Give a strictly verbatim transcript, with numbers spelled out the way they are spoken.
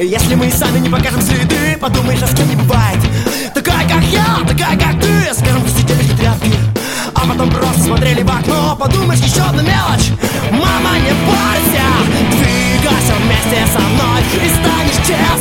Если мы сами не покажем следы, подумаешь, а с кем не бывает. Такая, как я, такая, как ты, скажем, посидели в тряпки, а потом просто смотрели в окно. Подумаешь, еще одна мелочь. Мама, не бойся, двигайся вместе со мной и станешь чем.